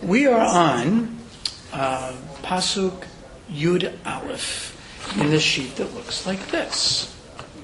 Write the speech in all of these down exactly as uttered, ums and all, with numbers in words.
We are on uh, Pasuk Yud Aleph in the sheet that looks like this.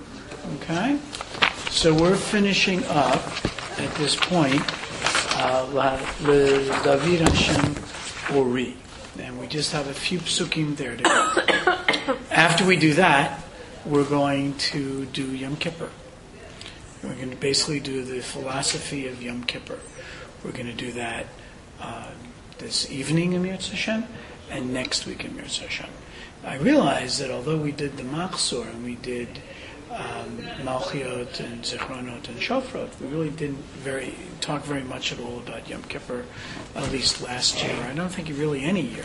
Okay? So we're finishing up at this point uh, La David Hashem Ori. And we just have a few psukim there to go. After we do that, we're going to do Yom Kippur. We're going to basically do the philosophy of Yom Kippur. We're going to do that uh, this evening in Mirz Hashem and next week in Mirz Hashem. I realize that although we did the Machzor and we did um, Malchiot and Zichronot and Shofrot, we really didn't very talk very much at all about Yom Kippur, at least last year. I don't think really any year.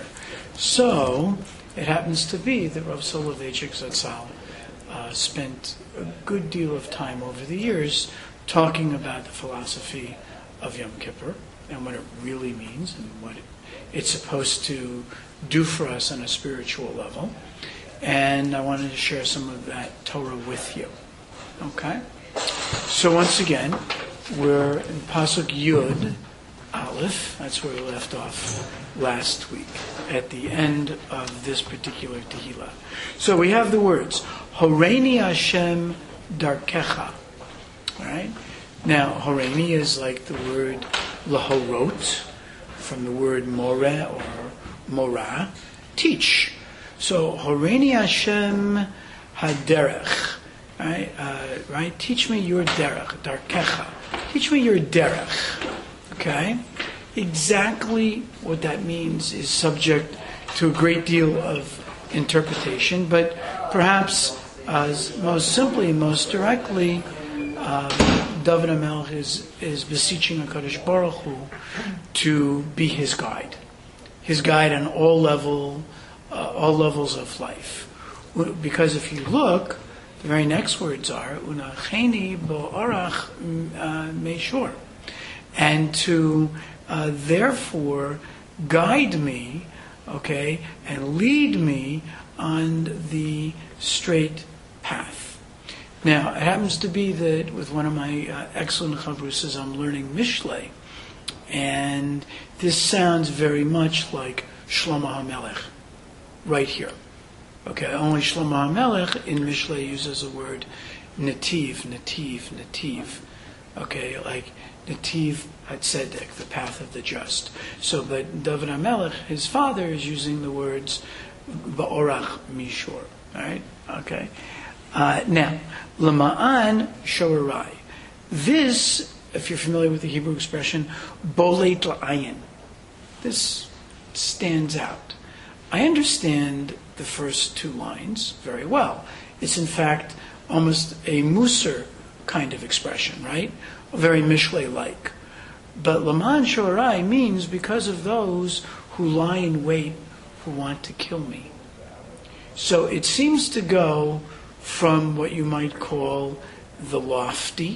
So it happens to be that Rav Soloveitchik Zatzal uh, spent a good deal of time over the years talking about the philosophy of Yom Kippur and what it really means and what it, it's supposed to do for us on a spiritual level. And I wanted to share some of that Torah with you. Okay? So once again, we're in Pasuk Yud Aleph. That's where we left off last week, at the end of this particular Tehillah. So we have the words, Horeini Hashem Darkecha. All right? Now, Horeini is like the word lahorot, from the word more or morah, teach. So, Horeini Hashem haderech, right? Uh, right? Teach me your derech, darkecha. Teach me your derech. Okay? Exactly what that means is subject to a great deal of interpretation, but perhaps uh, most simply, most directly, uh, David HaMelech is, is beseeching HaKadosh Baruch Hu to be his guide. His guide on all level, uh, all levels of life. Because if you look, the very next words are, Unacheni bo'orach meishor. And to uh, therefore guide me, okay, and lead me on the straight path. Now, it happens to be that with one of my uh, excellent chavrusas, I'm learning Mishlei, and this sounds very much like Shlomo HaMelech, right here. Okay, only Shlomo HaMelech in Mishlei uses the word nativ, nativ, nativ. Okay, like nativ hatzedek, the path of the just. So, but David HaMelech, his father, is using the words ba'orach mishor. All right, okay. Uh, now, Lama'an Shorai. This, if you're familiar with the Hebrew expression, Bolet La'ayin. This stands out. I understand the first two lines very well. It's in fact almost a Musar kind of expression, right? Very Mishlei-like. But Lama'an Shorai means because of those who lie in wait, who want to kill me. So it seems to go from what you might call the lofty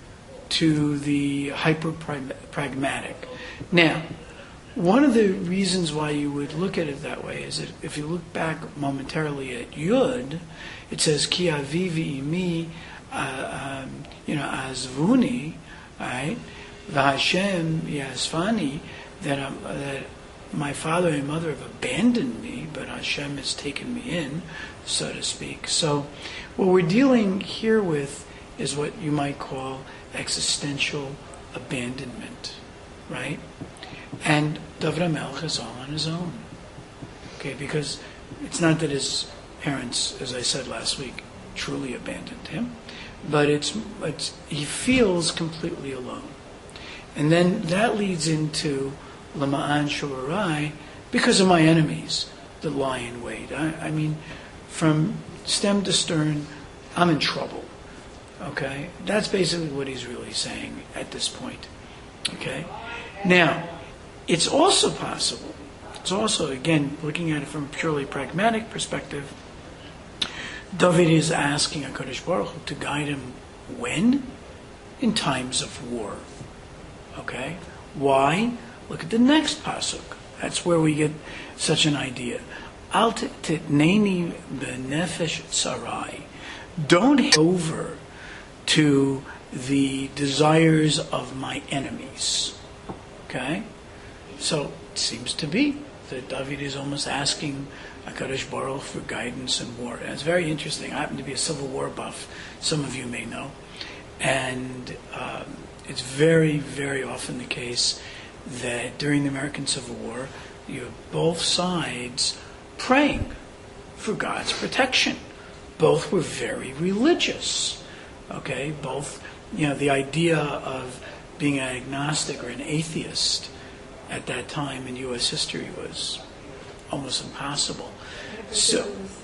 to the hyper-pragmatic. Now, one of the reasons why you would look at it that way is that if you look back momentarily at Yud, it says, Ki avivi imi, uh, um, you know, azvuni, right? V'Hashem yasfani, that, um, that my father and mother have abandoned me, but Hashem has taken me in, so to speak. So what we're dealing here with is what you might call existential abandonment, right? And David HaMelech is all on his own. Okay, because it's not that his parents, as I said last week, truly abandoned him, but it's, it's he feels completely alone. And then that leads into Lama'an Shorai, because of my enemies that lie in wait. I, I mean, from stem to stern, I'm in trouble. Okay? That's basically what he's really saying at this point. Okay? Now, it's also possible, it's also, again, looking at it from a purely pragmatic perspective, David is asking HaKadosh Baruch Hu to guide him when? In times of war. Okay? Why? Look at the next pasuk. That's where we get such an idea. Al titneni benefesh tsarai. Don't hand over to the desires of my enemies. Okay? So it seems to be that David is almost asking HaKadosh Baruch for guidance in war. And it's very interesting. I happen to be a Civil War buff, some of you may know. And um, it's very, very often the case that during the American Civil War, you have both sides praying for God's protection. Both were very religious. Okay, both, you know, the idea of being an agnostic or an atheist at that time in U S history was almost impossible. So,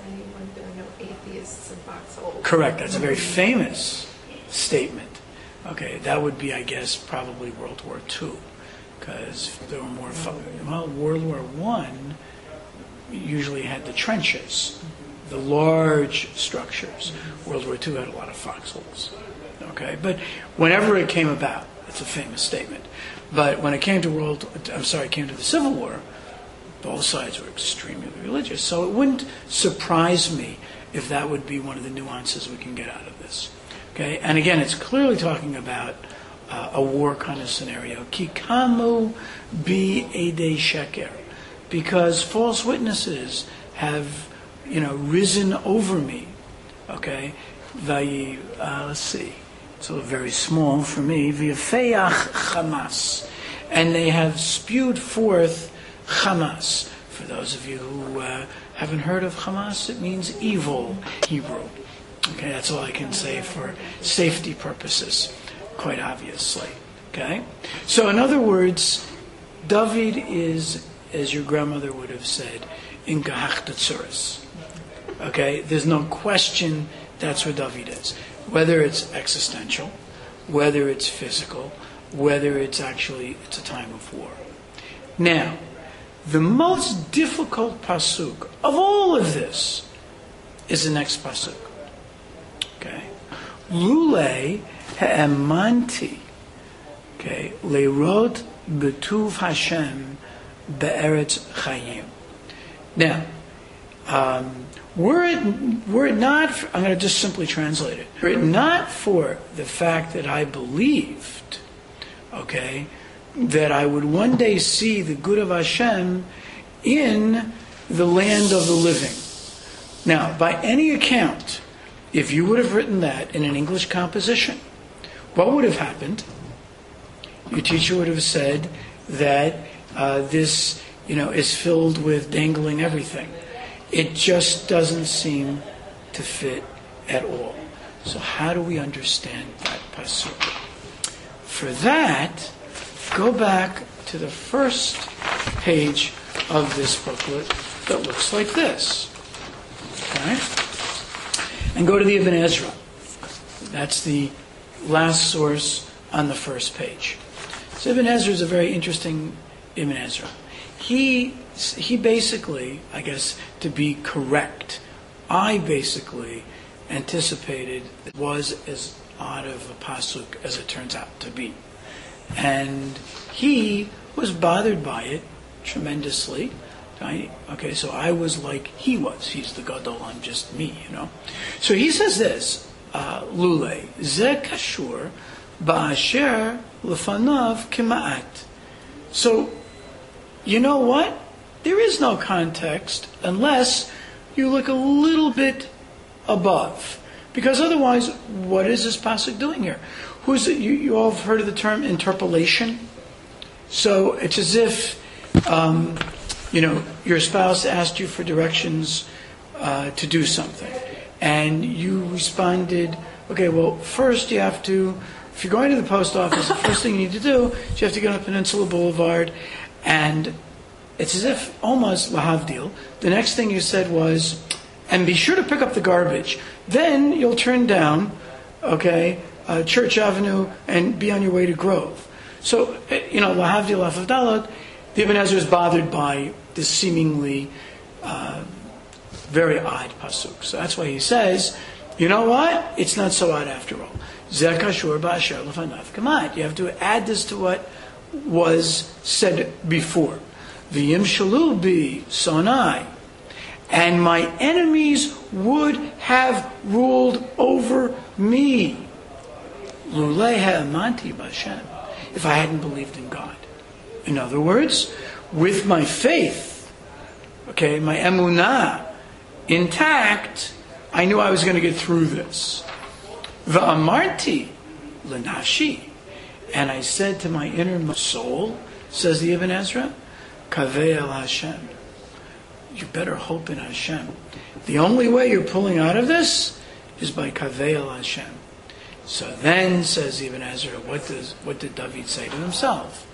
correct, that's a very famous statement. Okay, that would be, I guess, probably World War Two, because there were more, well, World War One usually had the trenches, the large structures. World War Two had a lot of foxholes. Okay, but whenever it came about, it's a famous statement. But when it came to World, I'm sorry, it came to the Civil War, both sides were extremely religious. So it wouldn't surprise me if that would be one of the nuances we can get out of this. Okay, and again, it's clearly talking about uh, a war kind of scenario. Kikamu bi edei sheker, because false witnesses have, you know, risen over me. Okay, Vayi, uh, let's see, it's a very small for me. V'yafeach Hamas, and they have spewed forth Hamas. For those of you who uh, haven't heard of Hamas, it means evil Hebrew. Okay, that's all I can say for safety purposes, quite obviously. Okay, so in other words, David is, as your grandmother would have said, in Gahachtatsuris. Okay, there's no question that's where David is. Whether it's existential, whether it's physical, whether it's actually, it's a time of war. Now, the most difficult pasuk of all of this is the next pasuk. Okay, Lule ha'emanti, okay, leirot betuv Hashem be'eretz chayim. Now, um, were it were it not, for, I'm going to just simply translate it. Were it not for the fact that I believed, okay, that I would one day see the good of Hashem in the land of the living. Now, by any account, if you would have written that in an English composition, what would have happened? Your teacher would have said that uh, this, you know, is filled with dangling everything. It just doesn't seem to fit at all. So how do we understand that pasuk? For that, go back to the first page of this booklet that looks like this. Okay? And go to the Ibn Ezra. That's the last source on the first page. So Ibn Ezra is a very interesting Ibn Ezra. He he basically, I guess, to be correct, I basically anticipated it was as odd of a pasuk as it turns out to be. And he was bothered by it tremendously. I, okay, so I was like he was. He's the gadol, I'm just me, you know. So he says this, uh, Lule, ze kashur ba'asher lefanav kema'at. So, you know what? There is no context unless you look a little bit above. Because otherwise, what is this pasuk doing here? Who's it? You, you all have heard of the term interpolation? So it's as if, um, you know, your spouse asked you for directions uh, to do something. And you responded, okay, well, first you have to, if you're going to the post office, the first thing you need to do is you have to get on Peninsula Boulevard. And it's as if, almost lahavdil, the next thing you said was, and be sure to pick up the garbage. Then you'll turn down, okay, uh, Church Avenue and be on your way to Grove. So, you know, lahavdil afavdalot, the Ibn Ezra is bothered by this seemingly uh, very odd pasuk. So that's why he says, you know what? It's not so odd after all. Zekashur ba'asher lefanav kema'at. You have to add this to what was said before. V'yim shalu bi sonai. And my enemies would have ruled over me. Lulei ha'amanti b'Hashem. If I hadn't believed in God. In other words, with my faith, okay, my emunah intact, I knew I was going to get through this. Va'amarti l'nashi, and I said to my innermost soul, says the Ibn Ezra, Kaveh el Hashem. You better hope in Hashem. The only way you're pulling out of this is by Kaveh el Hashem. So then, says Ibn Ezra, what does what did David say to himself?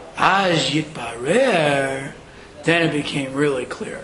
Az yitbarer, then it became really clear.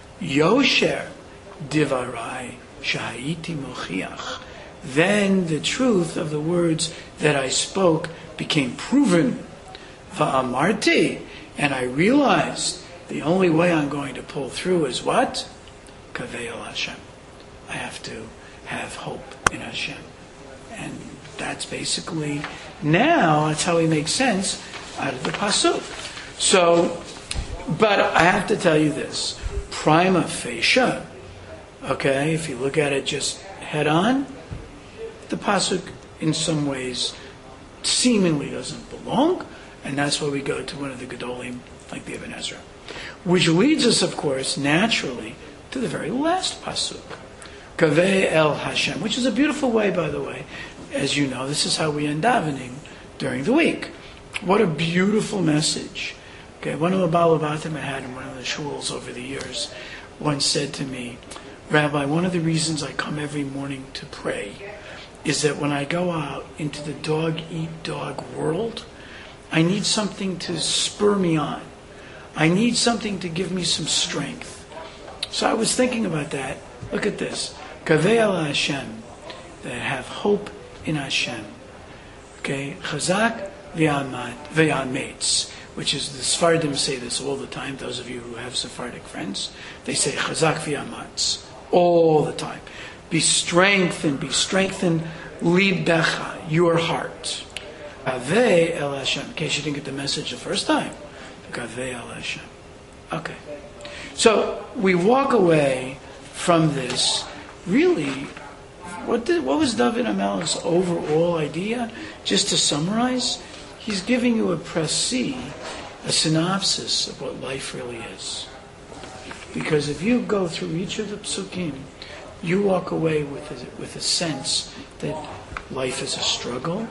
Yosher divarai shahiti mochiach. Then the truth of the words that I spoke became proven. Va'amarti, and I realized the only way I'm going to pull through is what? Kaveh el Hashem. I have to have hope in Hashem. And that's basically, now, that's how we make sense out of the pasuk. So, but I have to tell you this. Prima facie, okay, if you look at it just head on, the pasuk in some ways seemingly doesn't belong, and that's why we go to one of the Gedolim, like the Ibn Ezra. Which leads us, of course, naturally, to the very last pasuk. Kaveh el Hashem, which is a beautiful way, by the way. As you know, this is how we end davening during the week. What a beautiful message. Okay, one of the Balabatim I had in one of the shuls over the years once said to me, Rabbi, one of the reasons I come every morning to pray is that when I go out into the dog-eat-dog world, I need something to spur me on. I need something to give me some strength. So I was thinking about that. Look at this. Kaveh el Hashem, that have hope in Hashem. Okay? Chazak v'yametz, which is, the Sephardim say this all the time, those of you who have Sephardic friends. They say Chazak v'yametz all the time. Be strengthened, be strengthened, libecha, your heart. Kaveh el Hashem, in case you didn't get the message the first time. Kaveh el Hashem. Okay. So we walk away from this. Really, what did, what was David HaMelech's overall idea? Just to summarize, he's giving you a précis, a synopsis of what life really is. Because if you go through each of the psukim, you walk away with a, with a sense that life is a struggle.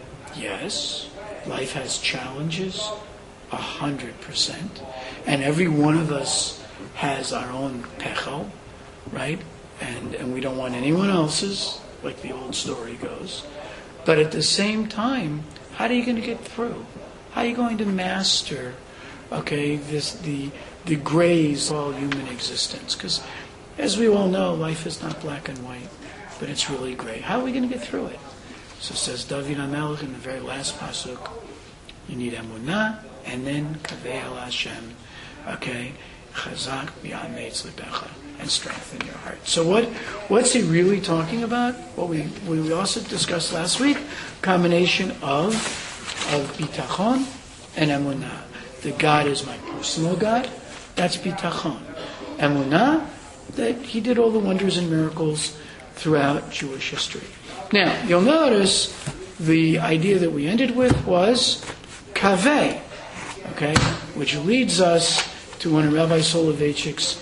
Yes, life has challenges, a hundred percent, and every one of us has our own pechel, right? And and we don't want anyone else's, like the old story goes. But at the same time, how are you going to get through? How are you going to master, okay, this the the grays of all human existence? Because as we all know, life is not black and white, but it's really gray. How are we going to get through it? So says David HaMelech in the very last pasuk, you need emunah, and then Kaveh el Hashem, okay, chazak v'yametz libecha, and strengthen your heart. So what what's he really talking about? What we we also discussed last week, combination of of bitachon and emunah. That God is my personal God, that's bitachon. Emunah, that he did all the wonders and miracles throughout Jewish history. Now, you'll notice the idea that we ended with was kaveh, okay, which leads us to one of Rabbi Soloveitchik's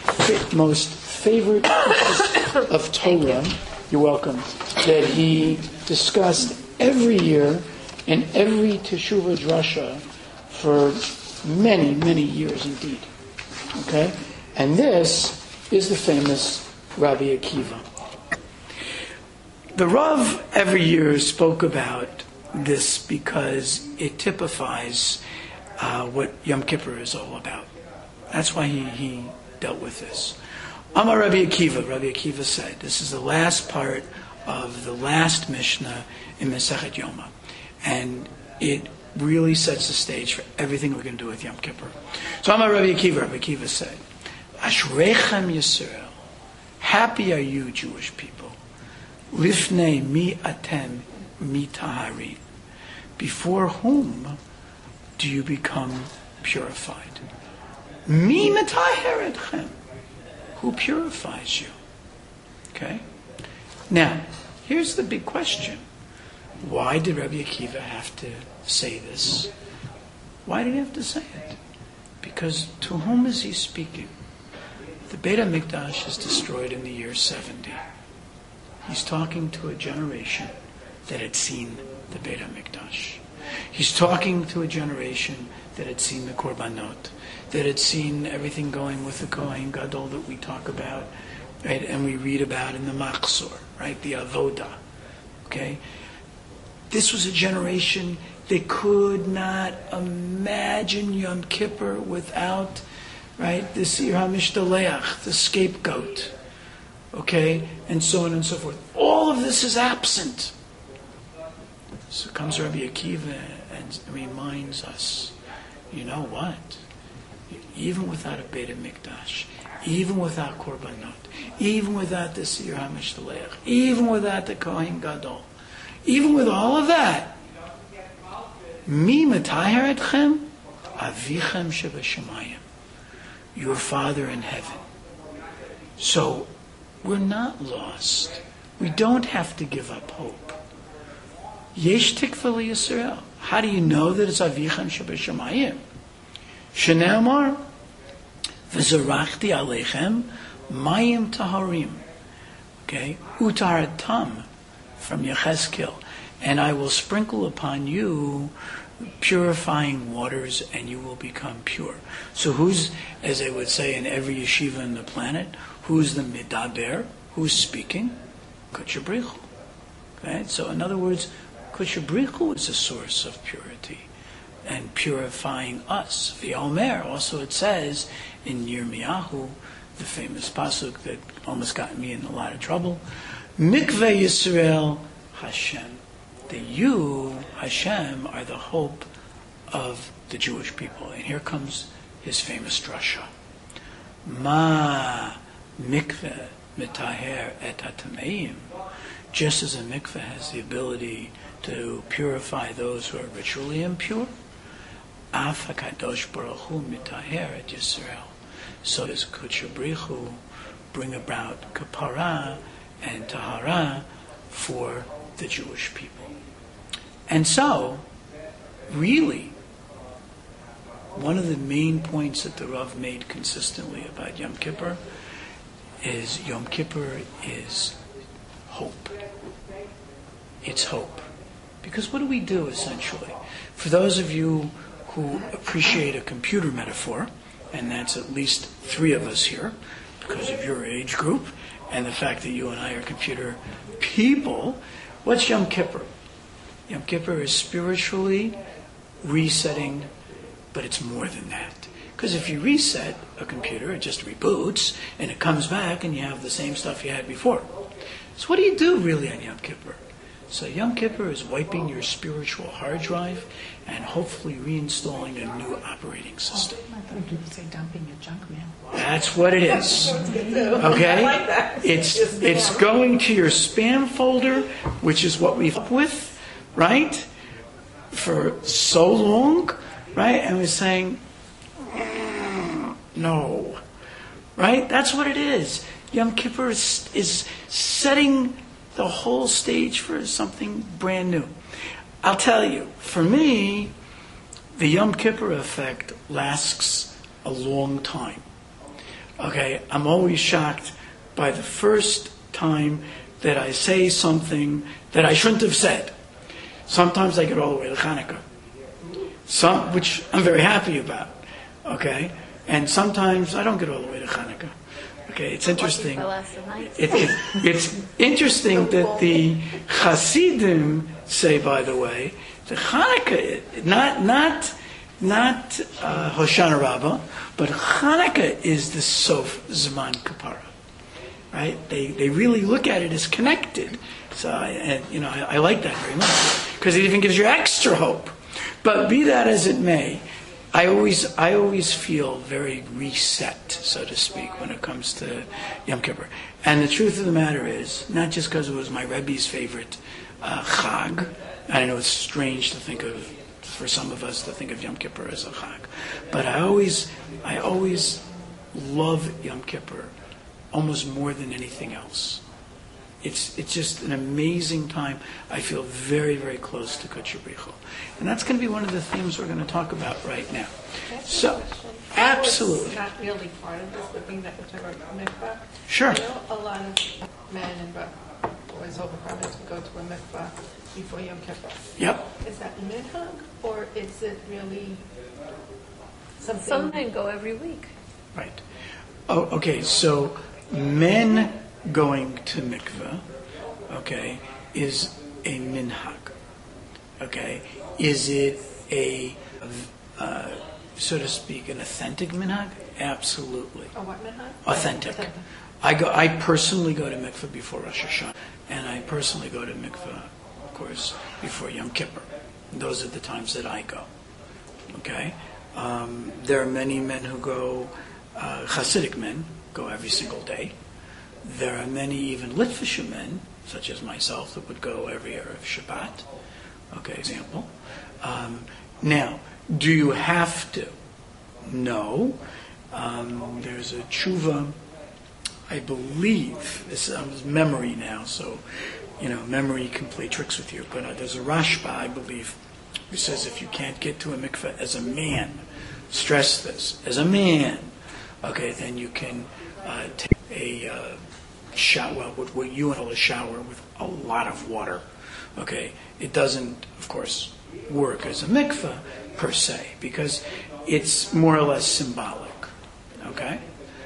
most favorite pieces of Torah, you're welcome, that he discussed every year in every Teshuvah Drasha for many, many years indeed. Okay? And this is the famous Rabbi Akiva. The Rav every year spoke about this because it typifies uh, what Yom Kippur is all about. That's why he, he dealt with this. Amar Rabbi Akiva, Rabbi Akiva said, this is the last part of the last Mishnah in Masechet Yoma. And it really sets the stage for everything we're going to do with Yom Kippur. So Amar Rabbi Akiva, Rabbi Akiva said, Ashrechem Yisrael, happy are you, Jewish people. Lifnei mi atem mi taharim. Before whom do you become purified? Mi metaher etchem. Who purifies you? Okay? Now, here's the big question. Why did Rabbi Akiva have to say this? Why did he have to say it? Because to whom is he speaking? The Beit HaMikdash is destroyed in the year seventy. He's talking to a generation that had seen the Beit HaMikdash. He's talking to a generation that had seen the Korbanot, that had seen everything going with the Kohen Gadol that we talk about, right, and we read about in the Machzor, right, the Avodah. Okay? This was a generation that could not imagine Yom Kippur without, right, the Sir HaMishtaleach, the scapegoat, okay, and so on and so forth. All of this is absent. So comes Rabbi Akiva and reminds us, you know what? Even without a Beit HaMikdash, even without Korbanot, even without the Sir HaMishtaleach, even without the Kohen Gadol, even with all of that, Mi mataher etchem, avichem shebashamayim, your Father in heaven. So we're not lost. We don't have to give up hope. Yesh tikva liyisrael. How do you know that it's avichem shebashamayim? Shene'amar, v'zarachti aleichem mayim taharim. Okay, utaratam from Yechezkel. And I will sprinkle upon you purifying waters, and you will become pure. So who's, as they would say in every yeshiva on the planet, who's the midaber? Who's speaking? Kodesh B'richu. Okay? So in other words, Kodesh B'richu is a source of purity and purifying us. V'yomer, also it says in Yirmiyahu, the famous pasuk that almost got me in a lot of trouble, Mikveh Yisrael Hashem. That you, Hashem, are the hope of the Jewish people. And here comes his famous drasha. Ma mikveh mitaher et hatameim. Just as a mikveh has the ability to purify those who are ritually impure, af hakadosh baruch hu mitaher et Yisrael. So does Kodesh B'richu bring about kapara and tahara for the Jewish people. And so, really, one of the main points that the Rav made consistently about Yom Kippur is Yom Kippur is hope. It's hope. Because what do we do, essentially? For those of you who appreciate a computer metaphor, and that's at least three of us here, because of your age group, and the fact that you and I are computer people, what's Yom Kippur? Yom Kippur is spiritually resetting, but it's more than that. Because if you reset a computer, it just reboots, and it comes back, and you have the same stuff you had before. So what do you do really on Yom Kippur? So Yom Kippur is wiping your spiritual hard drive and hopefully reinstalling a new operating system. I thought you would say dumping your junk mail. That's what it is. Okay? I like that. It's it's going to your spam folder, which is what we've up with, right? For so long, right? And we're saying, mm, no. Right? That's what it is. Yom Kippur is, is setting the whole stage for something brand new. I'll tell you, for me, the Yom Kippur effect lasts a long time. Okay, I'm always shocked by the first time that I say something that I shouldn't have said. Sometimes I get all the way to Hanukkah, some, which I'm very happy about. Okay, and sometimes I don't get all the way to Hanukkah. Okay, it's interesting. It, it, it's interesting that the Hasidim say, by the way, the Hanukkah, not not not uh, Hoshana Rabbah, but Hanukkah is the Sof Zman Kapara. Right? They they really look at it as connected. So I, and, you know, I, I like that very much because it even gives you extra hope. But be that as it may, I always I always feel very reset, so to speak, when it comes to Yom Kippur. And the truth of the matter is, not just because it was my Rebbe's favorite uh, Chag. I know it's strange to think of, for some of us, to think of Yom Kippur as a Chag. But I always I always love Yom Kippur almost more than anything else. It's it's just an amazing time. I feel very, very close to Kutcher Brichel. And that's going to be one of the themes we're going to talk about right now. So, absolutely. It's not really part of this, the thing that we're talking about mikvah. Sure. I know a lot of men and boys over province would go to a mikvah before Yom Kippur. Yep. Is that minhag, or is it really something? Some men go every week. Right. Oh, okay, so men going to mikveh, okay, is a minhag. Okay, is it a, uh, so to speak, an authentic minhag? Absolutely. A what minhag? Authentic. Authentic. I go. I personally go to mikveh before Rosh Hashanah, and I personally go to mikveh, of course, before Yom Kippur. Those are the times that I go. Okay. Um, there are many men who go. Uh, Hasidic men go every single day. There are many even Litvish men, such as myself, that would go every Erev Shabbat. Okay, example. Um, now, do you have to? No. Um, there's a tshuva, I believe, this is memory now, so, you know, memory can play tricks with you, but uh, there's a Rashba, I believe, who says if you can't get to a mikveh as a man, stress this, as a man, okay, then you can uh, take a uh, shower, what, what you call a shower with a lot of water. Okay, it doesn't, of course, work as a mikveh per se because it's more or less symbolic. Okay,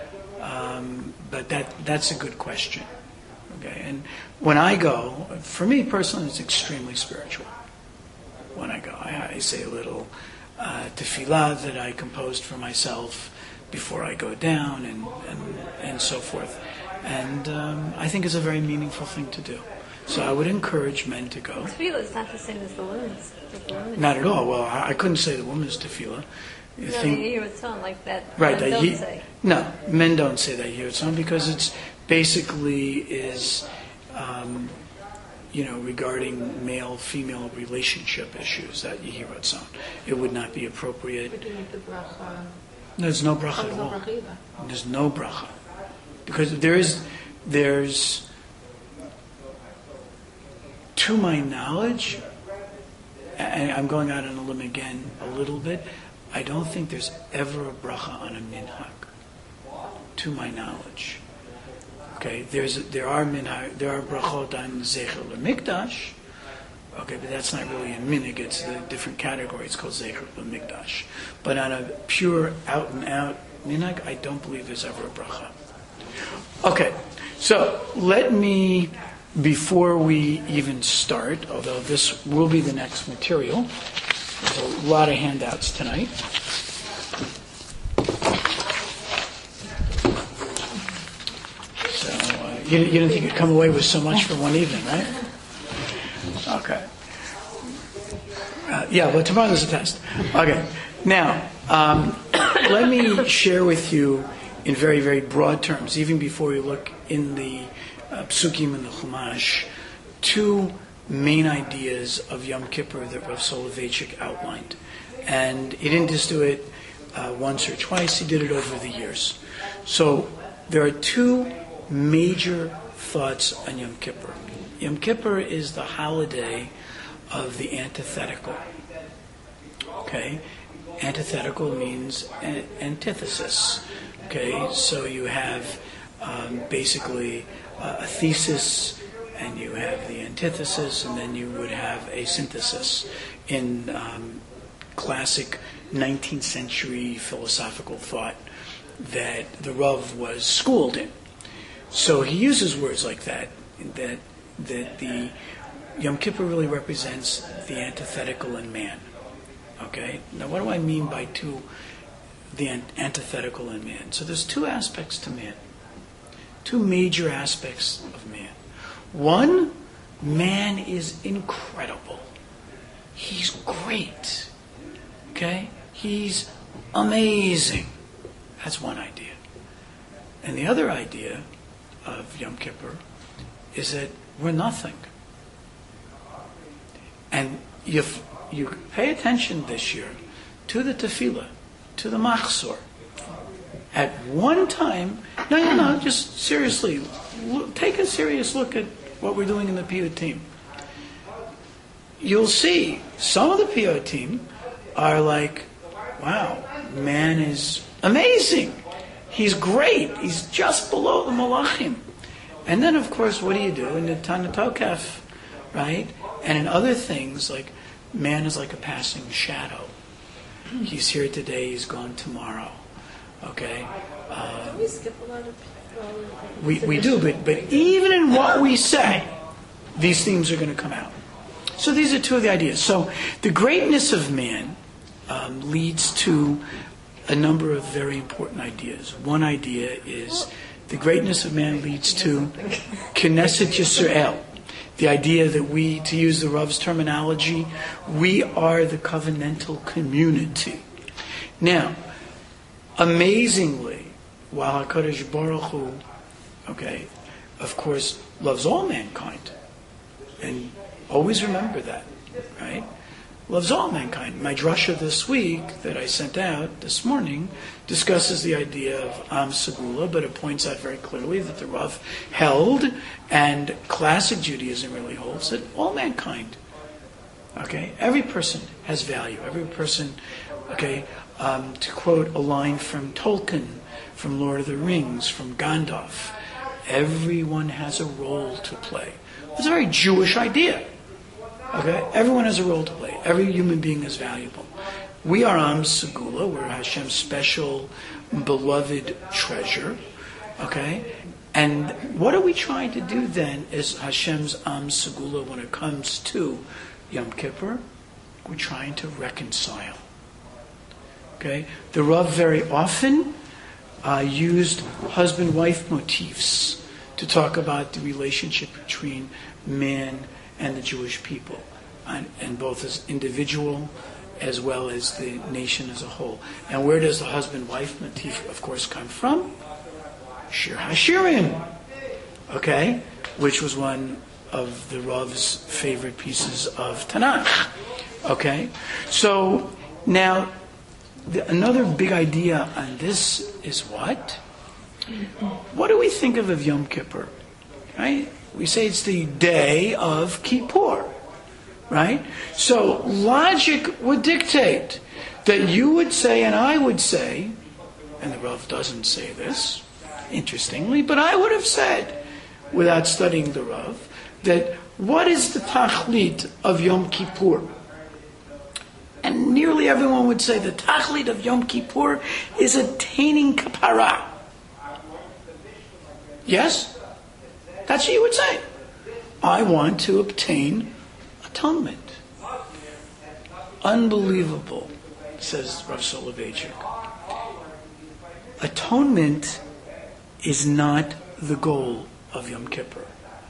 um, but that that's a good question. Okay, and when I go, for me personally, it's extremely spiritual. When I go, I, I say a little uh, tefillah that I composed for myself before I go down, and and, and so forth. And um, I think it's a very meaningful thing to do. So I would encourage men to go. Tefillah is not the same as the women's. The women's. Not at all. Well, I, I couldn't say the woman's tefillah. You No, think- you hear it sound like that. Right, men that don't ye- say. No, men don't say that Yiratzon because it's basically is, um, you know, regarding male-female relationship issues that Yiratzon. It would not be appropriate. We're doing the bracha. There's no bracha Oh, at there's no all. bracha either. There's no bracha because there is, there's, to my knowledge, and I'm going out on a limb again a little bit, I don't think there's ever a bracha on a minhag, to my knowledge. Okay, there's there are minhag, there are brachot on zecher lemikdash. Okay, but that's not really a minhag; it's a different category. It's called zecher lemikdash. But on a pure out and out minhag, I don't believe there's ever a bracha. Okay, so let me. Before we even start, although this will be the next material, there's a lot of handouts tonight. So uh, you, you didn't think you'd come away with so much for one evening, right? Okay. Uh, yeah, but tomorrow there's a test. Okay. Now, um, let me share with you in very, very broad terms, even before we look in the Uh, Psukim and the Chumash, two main ideas of Yom Kippur that Rav Soloveitchik outlined. And he didn't just do it uh, once or twice, he did it over the years. So there are two major thoughts on Yom Kippur. Yom Kippur is the holiday of the antithetical. Okay? Antithetical means an- antithesis. Okay? So you have um, basically a thesis, and you have the antithesis, and then you would have a synthesis in um, classic nineteenth century philosophical thought that the Rav was schooled in. So he uses words like that, that that the Yom Kippur really represents the antithetical in man. Okay? Now what do I mean by two, the antithetical in man? So there's two aspects to man. Two major aspects of man. One, man is incredible. He's great. Okay? He's amazing. That's one idea. And the other idea of Yom Kippur is that we're nothing. And if you pay attention this year to the tefillah, to the machzor, at one time, no, no, no, just seriously, look, take a serious look at what we're doing in the Piyutim. You'll see some of the Piyutim are like, wow, man is amazing. He's great. He's just below the Malachim. And then, of course, what do you do in the Tanatokef, right? And in other things, like, man is like a passing shadow. He's here today, he's gone tomorrow. Okay? Um, Don't we skip a lot of people? we, we do, but, but even in what we say, these themes are going to come out. So these are two of the ideas. So the greatness of man um, leads to a number of very important ideas. One idea is the greatness of man leads to Knesset Yisrael. The idea that we, to use the Rav's terminology, we are the covenantal community. Now, amazingly, while HaKadosh Baruch Hu, okay, of course, loves all mankind, and always remember that, right? Loves all mankind. My drasha this week that I sent out this morning discusses the idea of Am Segula, but it points out very clearly that the Rav held, and classic Judaism really holds, that all mankind, okay, every person has value. Every person, okay, um, to quote a line from Tolkien, from Lord of the Rings, from Gandalf, everyone has a role to play. It's a very Jewish idea. Okay, everyone has a role to play. Every human being is valuable. We are Am Segula. We're Hashem's special, beloved treasure. Okay, and what are we trying to do then as Hashem's Am Segula when it comes to Yom Kippur? We're trying to reconcile. Okay, the Rav very often uh, used husband-wife motifs to talk about the relationship between man and the Jewish people, and, and both as individual as well as the nation as a whole. And where does the husband-wife motif, of course, come from? Shir HaShirim, okay, which was one of the Rav's favorite pieces of Tanakh. Okay, so now the, another big idea on this is what? What do we think of of Yom Kippur? Right? We say it's the day of Kippur, right? So logic would dictate that you would say and I would say, and the Rav doesn't say this, interestingly, but I would have said, without studying the Rav, that what is the tachlit of Yom Kippur? And nearly everyone would say the tachlit of Yom Kippur is attaining kapara. Yes? That's what you would say. I want to obtain atonement. Unbelievable, says Rav Soloveitchik. Atonement is not the goal of Yom Kippur.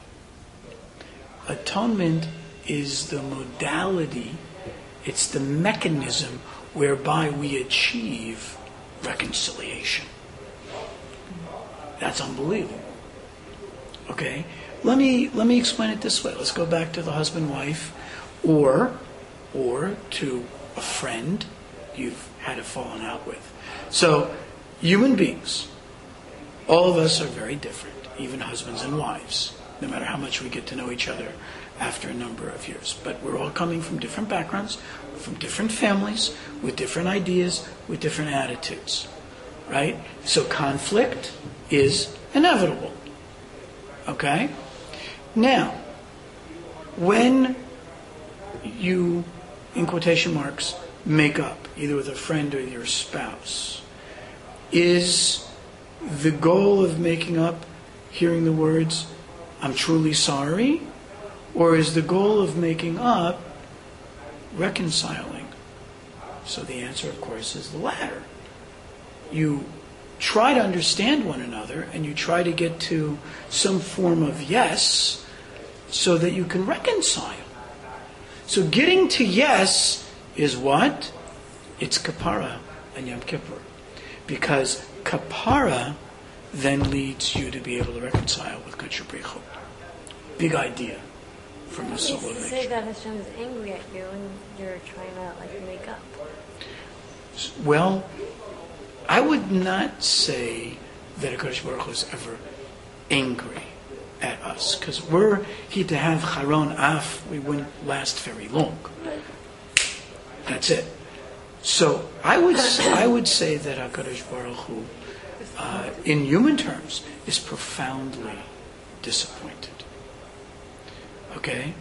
Atonement is the modality, it's the mechanism whereby we achieve reconciliation. That's unbelievable. Okay, let me let me explain it this way. Let's go back to the husband-wife, or or to a friend you've had a falling out with. So, human beings, all of us are very different, even husbands and wives, no matter how much we get to know each other after a number of years. But we're all coming from different backgrounds, from different families, with different ideas, with different attitudes, right? So conflict is inevitable. Okay? Now, when you, in quotation marks, make up, either with a friend or your spouse, is the goal of making up hearing the words, I'm truly sorry? Or is the goal of making up reconciling? So the answer, of course, is the latter. You try to understand one another and you try to get to some form of yes so that you can reconcile. So getting to yes is what? It's kapara and Yom Kippur. Because kapara then leads you to be able to reconcile with Kodesh Baruch Hu. Big idea from the soul of You say that Hashem is angry at you and you're trying to like make up. Well, I would not say that HaKadosh Baruch Hu is ever angry at us, because were he to have Charon Af, we wouldn't last very long. That's it. So I would I would say that HaKadosh Baruch Hu, uh, in human terms, is profoundly disappointed. Okay?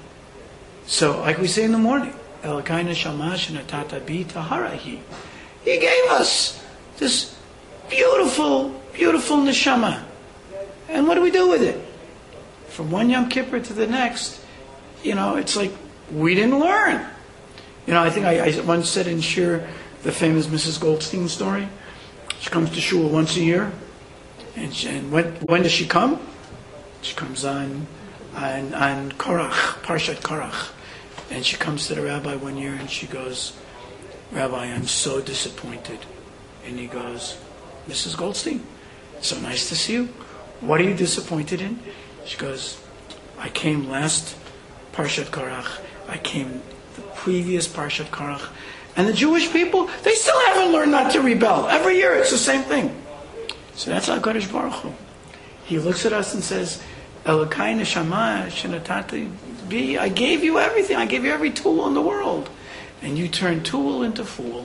So, like we say in the morning, Elokai neshama shenatata bi taharahi. He gave us this beautiful, beautiful neshama. And what do we do with it? From one Yom Kippur to the next, you know, it's like we didn't learn. You know, I think I, I once said in Shir, the famous Missus Goldstein story. She comes to shul once a year. And, she, and when, when does she come? She comes on, on, on Korach, Parshat Korach. And she comes to the rabbi one year and she goes, Rabbi, I'm so disappointed. And he goes, Missus Goldstein, so nice to see you. What are you disappointed in? She goes, I came last Parshat Korach. I came the previous Parshat Korach. And the Jewish people, they still haven't learned not to rebel. Every year it's the same thing. So that's HaKadosh Baruch Hu. He looks at us and says, Elokai neshama shenatati bi. I gave you everything. I gave you every tool in the world. And you turned tool into fool.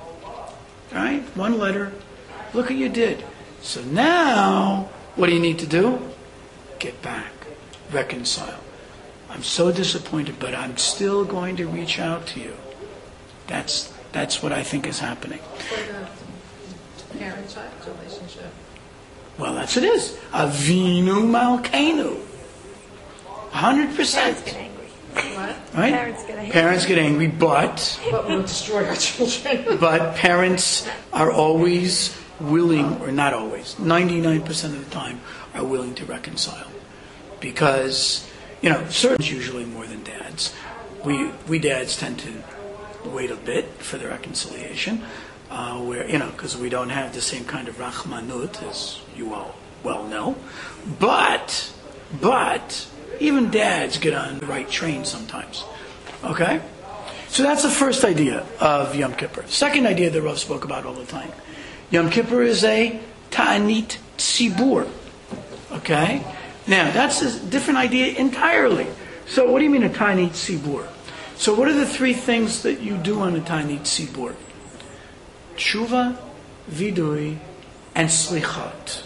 Right? One letter. Look what you did. So now, what do you need to do? Get back. Reconcile. I'm so disappointed, but I'm still going to reach out to you. That's that's what I think is happening. For the parent-child relationship. Well, that's it is. Avinu Malkeinu. one hundred percent. Parents get angry. What? Right? Parents get angry. Parents get angry, but But we'll destroy our children. but parents are always willing, or not always, ninety-nine percent of the time are willing to reconcile. Because, you know, certain usually more than dads. We we dads tend to wait a bit for the reconciliation, uh, where, you know, because we don't have the same kind of rachmanut, as you all well know. But, but, even dads get on the right train sometimes. Okay? So that's the first idea of Yom Kippur. Second idea that Rav spoke about all the time. Yom Kippur is a ta'anit tzibur. Okay? Now, that's a different idea entirely. So what do you mean a ta'anit tzibur? So what are the three things that you do on a ta'anit tzibur? Tshuva, vidui, and slichat.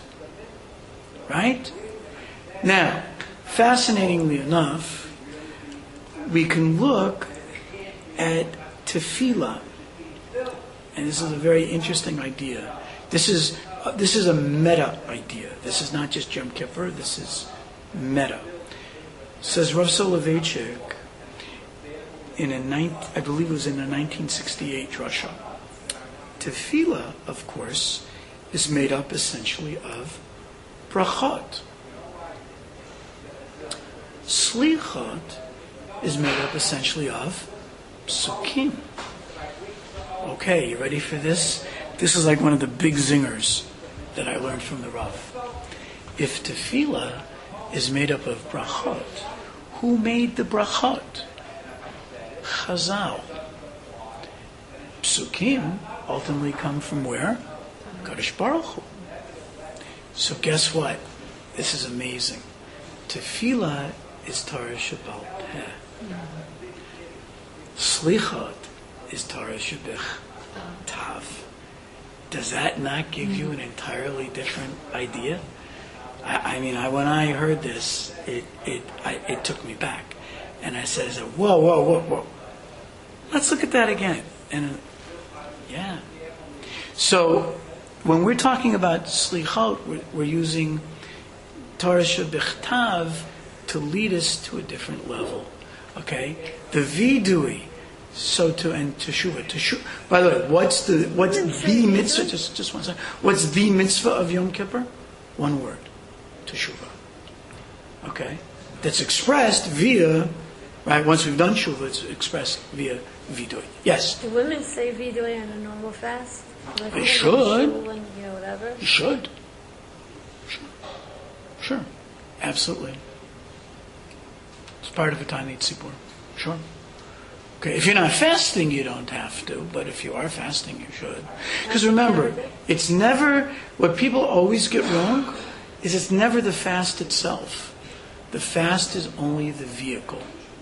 Right? Now, fascinatingly enough, we can look at tefillah, and this is a very interesting idea. This is uh, this is a meta idea. This is not just Yom Kippur. This is meta. Says Rav Soloveitchik in a nine, I believe it was in a nineteen sixty-eight drasha. Tefillah, of course, is made up essentially of brachot. Slichot is made up essentially of psukim. Okay, you ready for this? This is like one of the big zingers that I learned from the Rav. If tefillah is made up of brachot, who made the brachot? Chazal. Psukim ultimately come from where? Kadosh Baruch Hu. So guess what? This is amazing. Tefillah is Torah Shebal Peh. Slichot is Torah Shebich Tav. Does that not give you an entirely different idea? I, I mean, I, when I heard this, it it I, it took me back, and I said, I said, "Whoa, whoa, whoa, whoa! Let's look at that again." And uh, yeah, so when we're talking about slichot, we're, we're using Torah Shebich Tav to lead us to a different level. Okay, the vidui, so to and teshuva. Teshuva. By the way, what's the what's the mitzvah? Just just one second. What's the mitzvah of Yom Kippur? One word, teshuva. Okay, that's expressed via right. Once we've done teshuva, it's expressed via vidui. Yes. Do women say vidui on a normal fast? Like They when should. shul and, you know, whatever. You should. Sure. Sure. Absolutely. It's part of a Ta'anit Tzibur. Sure. Okay, if you're not fasting, you don't have to, but if you are fasting, you should. Because remember, it's never, what people always get wrong is it's never the fast itself. The fast is only the vehicle.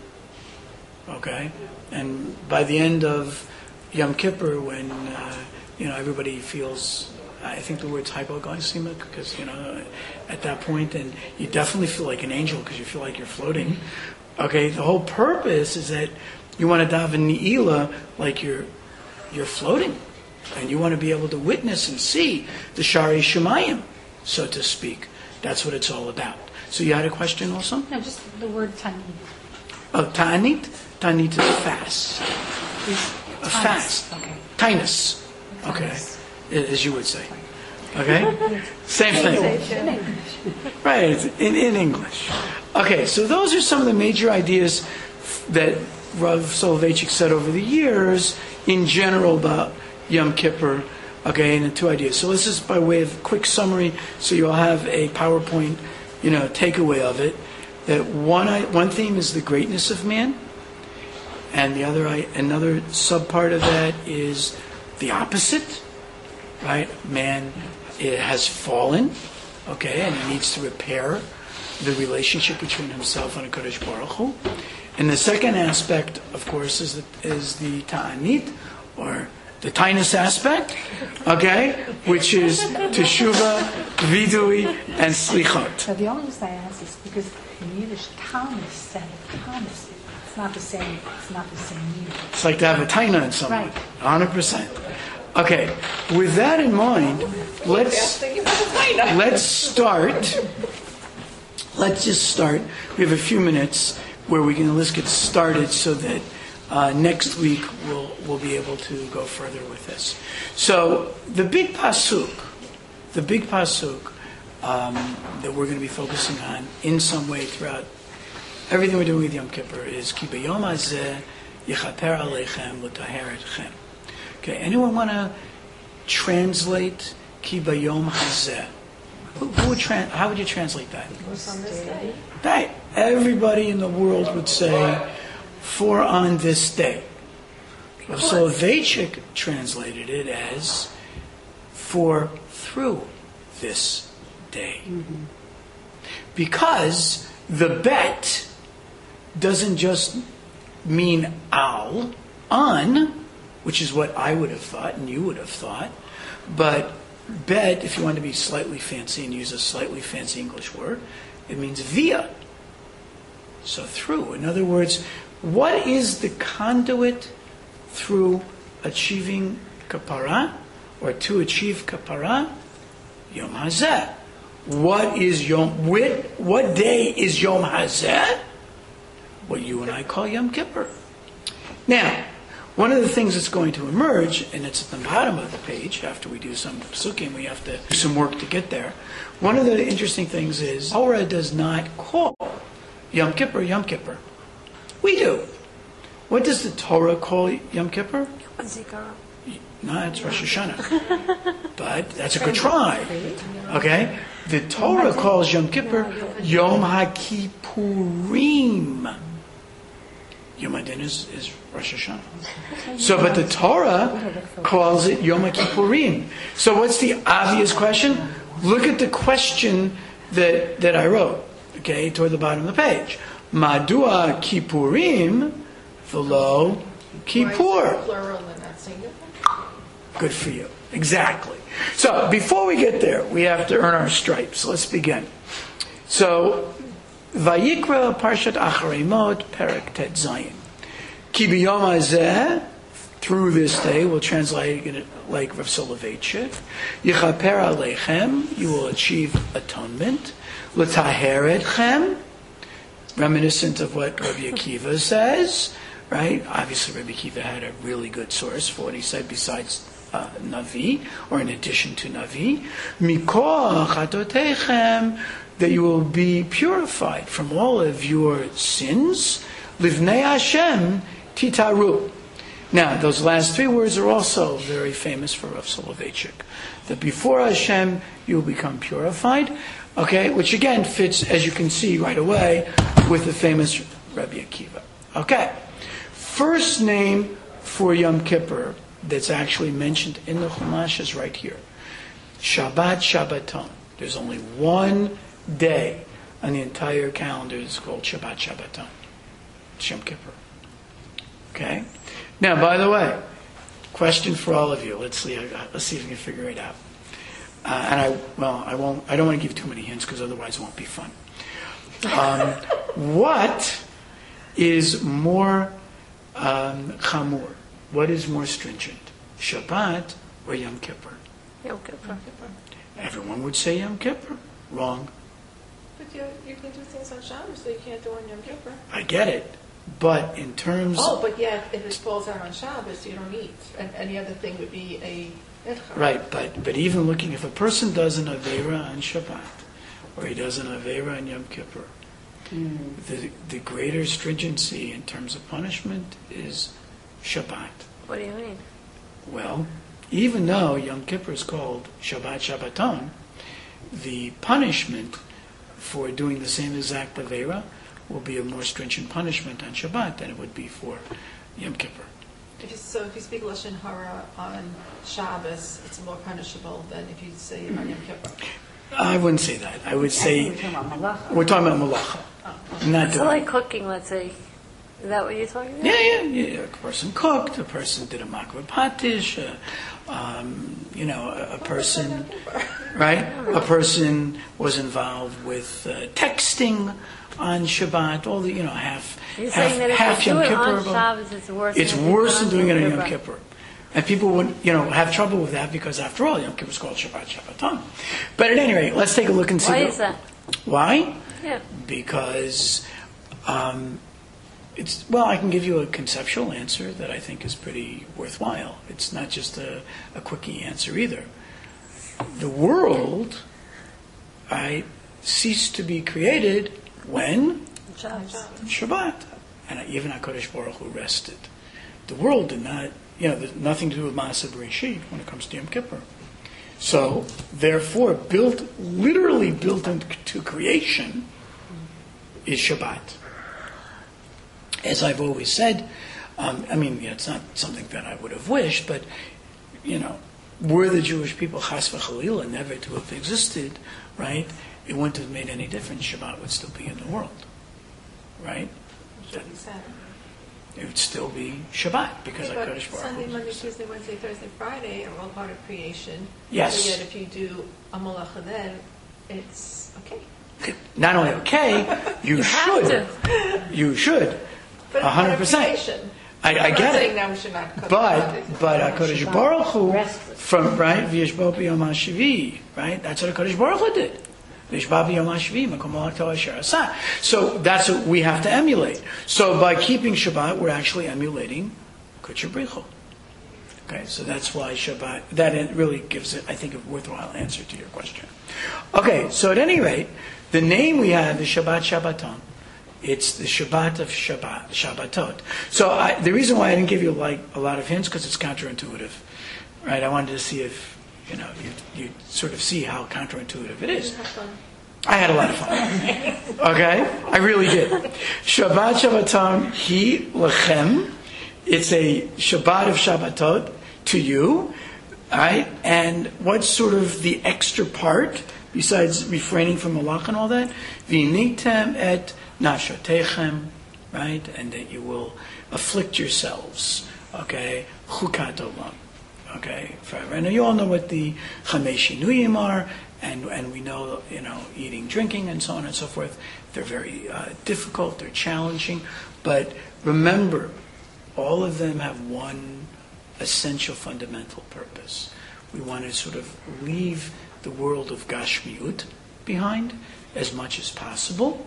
Okay? And by the end of Yom Kippur, when uh, you know everybody feels, I think the word's hypoglycemic, because you know at that point, and you definitely feel like an angel because you feel like you're floating. Okay, the whole purpose is that you want to daven ni'ila like you're you're floating, and you want to be able to witness and see the Shari Shemayim, so to speak. That's what it's all about. So you had a question also? No, just the word tanit. Oh, ta'anit? Ta'anit is fast. Is A tanis. fast. Okay. Tinus. Okay. Tanis. As you would say. Okay? Same thing. In English. Right, it's in, in English. Okay, so those are some of the major ideas that Rav Soloveitchik said over the years in general about Yom Kippur. Okay, and the two ideas. So this is by way of quick summary, so you'll have a PowerPoint, you know, takeaway of it. That one one theme is the greatness of man, and the other another subpart of that is the opposite. Right, man it has fallen, okay, and he needs to repair the relationship between himself and HaKadosh Baruch Hu. And the second aspect, of course, is the, is the ta'anit, or the tinus aspect, okay, which is teshuva, vidui, and slichot. So the only reason I ask is because in Yiddish, Tanis, that Tanis, it's not the same. It's not the same meaning. It's like to have a taina in someone, Right. one hundred percent. Okay, with that in mind, let's let's start. Let's just start. We have a few minutes where we can let's get started so that uh, next week we'll we'll be able to go further with this. So the big pasuk, the big pasuk um, that we're going to be focusing on in some way throughout everything we're doing with Yom Kippur is Ki b'yom hazeh yichaper aleichem l'taher etchem. Okay, anyone want to translate Ki b'yom hazeh? Who, who would tran- how would you translate that? On this day. Right. Everybody in the world would say, for on this day. Rav Soloveitchik translated it as, for through this day. Mm-hmm. Because the bet doesn't just mean al, on, which is what I would have thought and you would have thought, but bet, if you want to be slightly fancy and use a slightly fancy English word, it means via. So through. In other words, what is the conduit through achieving kapara, or to achieve kapara? Yom Hazeh. What is Yom, what day is Yom Hazeh? What you and I call Yom Kippur. Now, one of the things that's going to emerge, and it's at the bottom of the page, after we do some psukim, we have to do some work to get there. One of the interesting things is, Torah does not call Yom Kippur Yom Kippur. We do. What does the Torah call Yom Kippur? Zikah. No, it's Rosh Hashanah. But that's a good try. Okay? The Torah calls Yom Kippur Yom HaKippurim. Yom Adin is, is Rosh Hashanah. So, but the Torah calls it Yom HaKippurim. So what's the obvious question? Look at the question that, that I wrote, okay, toward the bottom of the page. Madua Kippurim v'lo Kippur. Plural and not singular. Good for you. Exactly. So, before we get there, we have to earn our stripes. Let's begin. So, Vayikra Parshat Acharei Mot, Perek Tet Zayin. Ki b'yom hazeh, through this day, we'll translate it like Rav Soloveitchik. Yichaper aleichem, you will achieve atonement. L'taher etchem, reminiscent of what Rabbi Akiva says, right? Obviously, Rabbi Akiva had a really good source for what he said besides uh, Navi, or in addition to Navi. Mikoach chatoteichem, that you will be purified from all of your sins. Livnei Hashem titaru. Now, those last three words are also very famous for Rav Soloveitchik. That before Hashem, you will become purified. Okay, which again fits, as you can see right away, with the famous Rabbi Akiva. Okay, first name for Yom Kippur that's actually mentioned in the Chumash is right here. Shabbat Shabbaton. There's only one day on the entire calendar is called Shabbat Shabbaton. Yom Kippur. Okay? Now, by the way, question for all of you. Let's see, let's see if we can figure it out. Uh, and I, well, I won't, I don't want to give too many hints because otherwise it won't be fun. Um, what is more um, chamur? What is more stringent? Shabbat or Yom Kippur? Yom Kippur. Everyone would say Yom Kippur. Wrong. But you, you can do things on Shabbos that you can't do on Yom Kippur. I get it. But in terms... Oh, but yet, if it falls out on Shabbos, you don't eat. And any other thing would be a nidcha. Right, but, but even looking, if a person does an Aveira on Shabbat, or he does an Aveira on Yom Kippur, mm. the, the greater stringency in terms of punishment is Shabbat. What do you mean? Well, even though Yom Kippur is called Shabbat Shabbaton, the punishment for doing the same exact Aveira will be a more stringent punishment on Shabbat than it would be for Yom Kippur. If you, so if you speak Lashon Hara on Shabbos, it's more punishable than if you say it on Yom Kippur. I wouldn't say that. I would say... We're talking about malacha. We're talking about malacha. Oh. Not So doing- like cooking, let's say. Is that what you're talking about? Yeah, yeah, yeah. A person cooked, a person did a makra patish, uh, um, you know, a, a person, right? A person was involved with uh, texting on Shabbat, all the, you know, half, You're half, saying that if half you do Yom it Kippur. on Shabbos, it's worse It's than if you worse do than doing it on Yom Yom Kippur. Kippur. And people would, you know, have trouble with that because after all, Yom Kippur is called Shabbat Shabbaton. But at any rate, let's take a look and see. Why what- is that? Why? Yeah. Because um, it's, well, I can give you a conceptual answer that I think is pretty worthwhile. It's not just a, a quickie answer either. The world, I ceased to be created when? Shabbos. Shabbat. And even HaKadosh Baruch Hu rested. The world did not, you know, there's nothing to do with Maaseh Bereshit when it comes to Yom Kippur. So, therefore, built, literally built into creation is Shabbat. As I've always said, um, I mean, yeah, it's not something that I would have wished, but, you know, were the Jewish people, chas v'chalila, never to have existed, right, it wouldn't have made any difference. Shabbat would still be in the world, right? Should be Saturday. It would still be Shabbat, because Okay, but HaKadosh Baruch Sunday, Hu. Monday, Tuesday, Wednesday, Thursday, Friday are all part of creation. Yes. So yet if you do a malacha then, it's okay. Not only okay, you, You have should. You should. But A hundred it's part of percent. creation. I, I I'm not get saying it. now we should not cook But, Mondays. but HaKadosh Baruch Hu, Restless. from, right, V'yishbo b'yom ha'shivi, right? That's what HaKadosh Baruch Hu did. V'yishbo b'yom ha'shivi, makom malakto asher asah. So that's what we have to emulate. So by keeping Shabbat, we're actually emulating Kutcher Brichel. Okay, so that's why Shabbat, that really gives it, I think, a worthwhile answer to your question. Okay, so at any rate, the name we have is Shabbat Shabbaton. It's the Shabbat of Shabbat, Shabbatot. So I, the reason why I didn't give you like a lot of hints, because it's counterintuitive, right? I wanted to see if, you know, you you sort of see how counterintuitive it is. Have fun. I had a lot of fun. Okay? I really did. Shabbat Shabbaton, Hi Lechem. It's a Shabbat of Shabbatot to you. Right? And what's sort of the extra part, besides refraining from malach and all that? V'initem et nashotechem, right? And that you will afflict yourselves. Okay? Chukat olam. Okay? Forever. And you all know what the Chamesh Shinuyim are. And, and we know, you know, eating, drinking, and so on and so forth. They're very uh, difficult, they're challenging. But remember, all of them have one essential fundamental purpose. We want to sort of leave the world of Gashmiut behind as much as possible.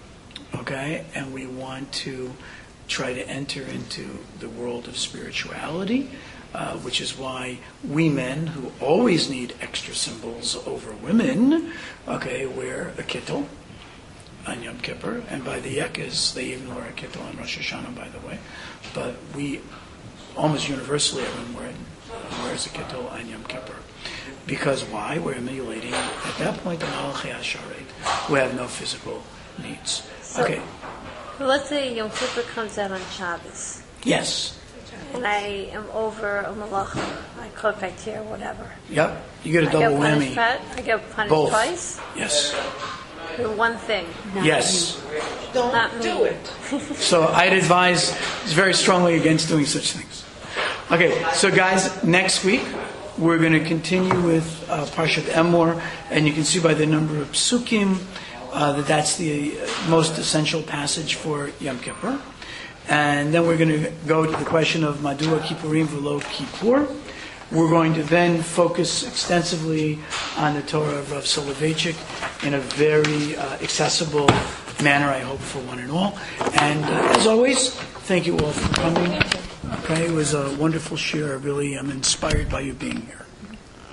Okay? And we want to try to enter into the world of spirituality. Uh, which is why we men, who always need extra symbols over women, okay, wear a kittel on Yom Kippur, and by the Yekes, they even wear a kittel on Rosh Hashanah, by the way. But we, almost universally, everyone wear, wears a kittel on Yom Kippur. Because why? We're emulating, at that point, the Malachi Asharet, who have no physical needs. So, Okay. well, let's say Yom Kippur comes out on Shabbos, Yes. and I am over a malacha. I cook, I tear, whatever. Yep. You get a I double get punished whammy. for it? I get punished Both. twice? Yes. The one thing. Yes. Don't Not me. do it. So I'd advise very strongly against doing such things. Okay, so guys, next week we're going to continue with uh, Parshat Emor, and you can see by the number of psukim uh, that that's the most essential passage for Yom Kippur. And then we're going to go to the question of Madua Kippurim V'lo Kippur. We're going to then focus extensively on the Torah of Rav Soloveitchik in a very uh, accessible manner, I hope, for one and all. And uh, as always, thank you all for coming. Okay, it was a wonderful share. I really am inspired by you being here.